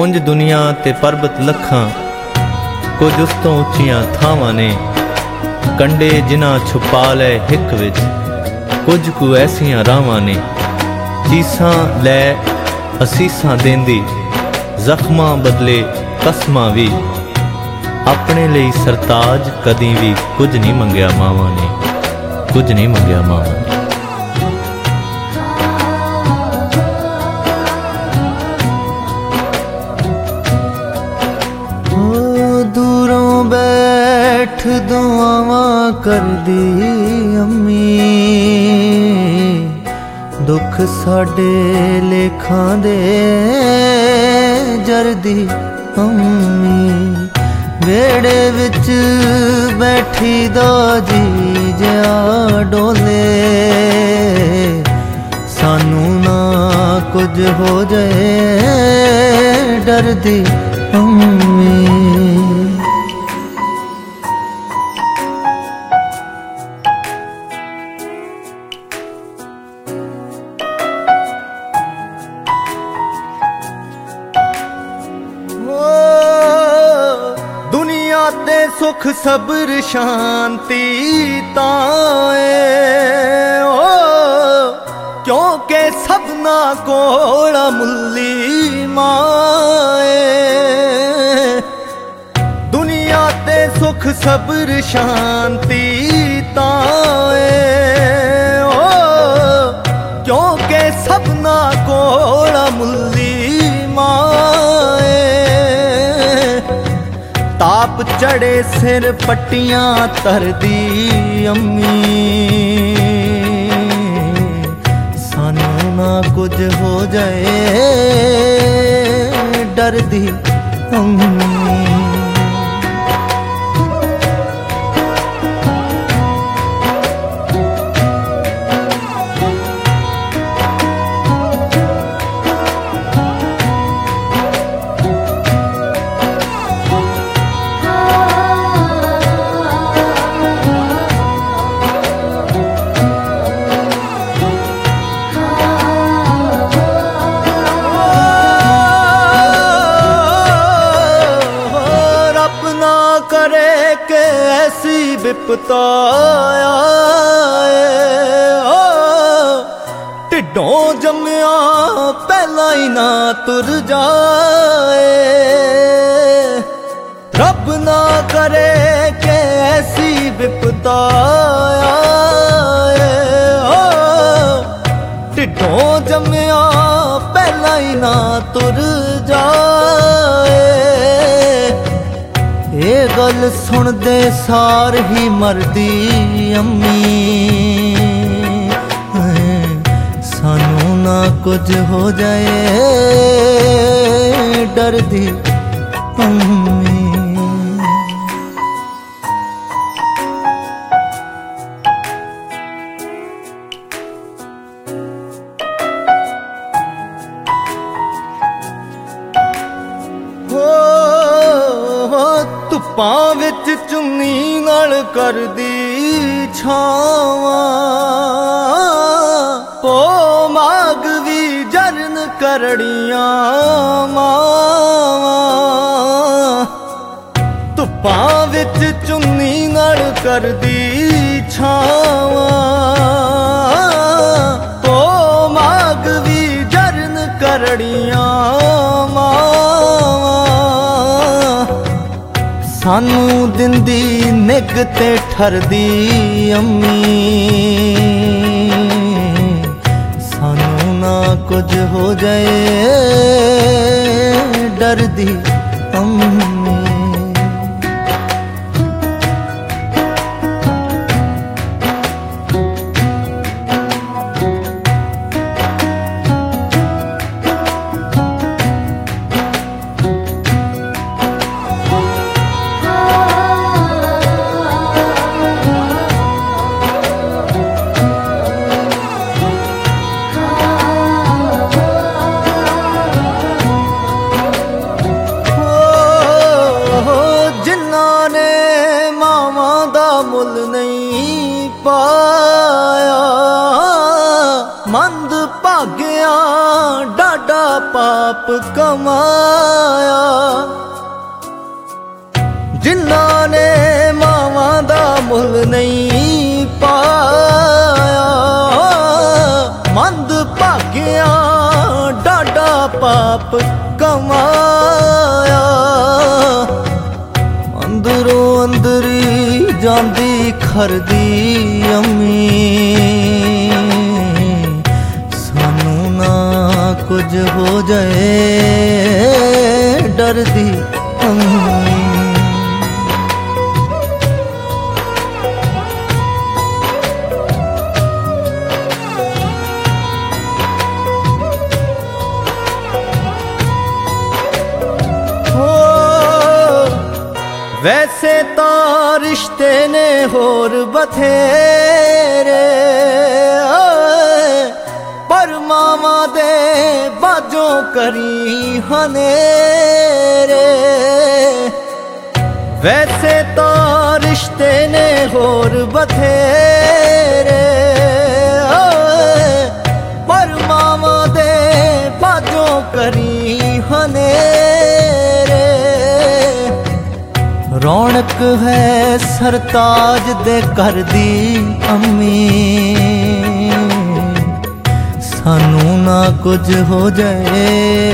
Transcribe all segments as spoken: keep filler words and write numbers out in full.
ਉਂਝ ਦੁਨੀਆ ਤੇ ਪਰਬਤ ਲੱਖਾਂ, ਕੁਝ ਉਸ ਤੋਂ ਉੱਚੀਆਂ ਥਾਵਾਂ ਨੇ। ਕੰਡੇ ਜਿਨ੍ਹਾਂ ਛੁਪਾ ਲਏ ਹਿੱਕ ਵਿੱਚ, ਕੁਝ ਕੁ ਐਸੀਆਂ ਰਾਵਾਂ ਨੇ। ਚੀਸਾਂ ਲੈ ਅਸੀਸਾਂ ਦੇਂਦੀ, ਜ਼ਖਮਾਂ ਬਦਲੇ ਕਸਮਾਂ ਵੀ। ਆਪਣੇ ਲਈ ਸਰਤਾਜ ਕਦੀ ਵੀ ਕੁਝ ਨਹੀਂ ਮੰਗਿਆ ਮਾਵਾਂ ਨੇ, ਕੁਝ ਨਹੀਂ ਮੰਗਿਆ ਮਾਵਾਂ ਨੇ। दूरों बैठ दुआवां करदी अम्मी, दुख साडे लेखां दे जरदी अम्मी। वेड़े विच बैठी दा जी जिया डोले, सानू ना कुछ हो जाए डरदी अम्मी। दुनिया ते सुख सब्र शांति ताए, क्योंकि सबना कोला मुल्ली माए। दुनिया ते सुख सब्र शांति ताए, क्योंकि सबना कोला मुल्ली माए। ताप चढ़े सिर पट्टियां तरदी अम्मी, सानू ना कुछ हो जाए डरदी अम्मी। करे के ऐसी विपता आए, ढिडों जम्मिया पहला ही ना तुर जाए। रब ना करे के ऐसी विपता आए, ढिडों जम्मिया पहला ही ना तुर जाए। ये गल सुनदे सार ही मरदी अम्मी, सानू ना कुछ हो जाए डरदी अम्मी। ਧੁੱਪਾਂ ਵਿੱਚ ਚੁੰਨੀ ਨਾਲ ਕਰਦੀ ਛਾਵਾਂ, ਪੋ ਮਾਗ ਵੀ ਜਰਨ ਕਰੜੀਆਂ ਮਾਵਾਂ। ਧੁੱਪਾਂ ਵਿੱਚ ਚੁੰਨੀ ਨਾਲ ਕਰਦੀ ਛਾਵਾਂ, ਪੋ ਮਾਗ ਵੀ ਜਰਨ ਕਰੜੀਆਂ ਮਾਵਾਂ। सानू दिंदी निग ते ठरदी अम्मी, सानू ना कुछ हो जाए डरदी अम्मी। मुल नहीं पाया, मंद भाग्या डाडा पा ਪਾਪ ਕਮਾਇਆ। ਜਿਨ੍ਹਾਂ ਨੇ ਮਾਵਾਂ ਦਾ ਮੁੱਲ ਨਹੀਂ ਪਾਇਆ, ਮੰਦ ਭਾਗਿਆ ਡਾਢਾ ਪਾਪ ਕਮਾਇਆ। ਅੰਦਰੋਂ ਅੰਦਰੀ ਜਾਂਦੀ ਖਰਦੀ ਅੰਮੀ, ਸਾਨੂੰ ਨਾ ਕੁਝ ਹੋ ਜਾਏ ਡਰਦੀ ਅੰਮੀ। वैसे तो रिश्ते ने होर बथेरे, पर मामा दे बाजों करी हनेरे। वैसे तो रिश्ते ने होर बथेरे, पर मामा दे बाजों करी हनेरे। रौनक है सरताज दे घर दी अम्मी, सानू ना कुछ हो जाए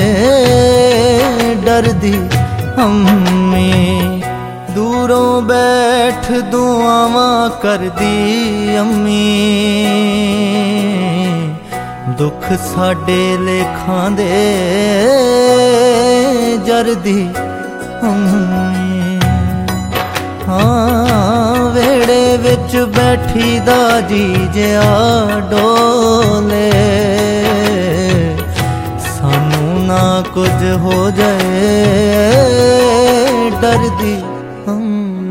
डरदी अम्मी। दूरों बैठ दुआवां करदी अम्मी, दुख साडे लेखां दे जरदी अम्मी। हाँ वेड़े विच बैठी दा जी जिया डोले, सानू ना कुछ हो जाए डरदी हम।